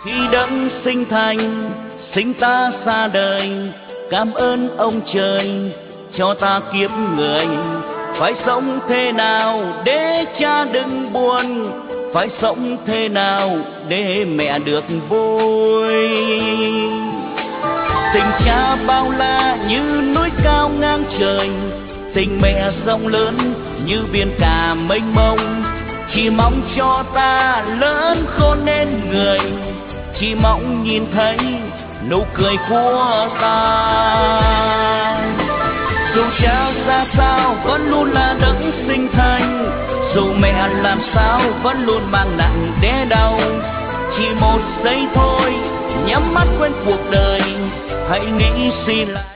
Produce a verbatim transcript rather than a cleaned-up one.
Khi đấng sinh thành sinh ta xa đời, cảm ơn ông trời cho ta kiếp người. Phải sống thế nào để cha đừng buồn, phải sống thế nào để mẹ được vui. Tình cha bao la như núi cao ngang trời, tình mẹ rộng lớn như biển cả mênh mông. Chỉ mong cho ta lớn khôn nên người, chỉ mong nhìn thấy nụ cười của ta. Dù cha ra sao vẫn luôn là đấng sinh thành, dù mẹ làm sao vẫn luôn mang nặng đẻ đau. Chỉ một giây thôi nhắm mắt quên cuộc đời, hãy nghĩ suy lại.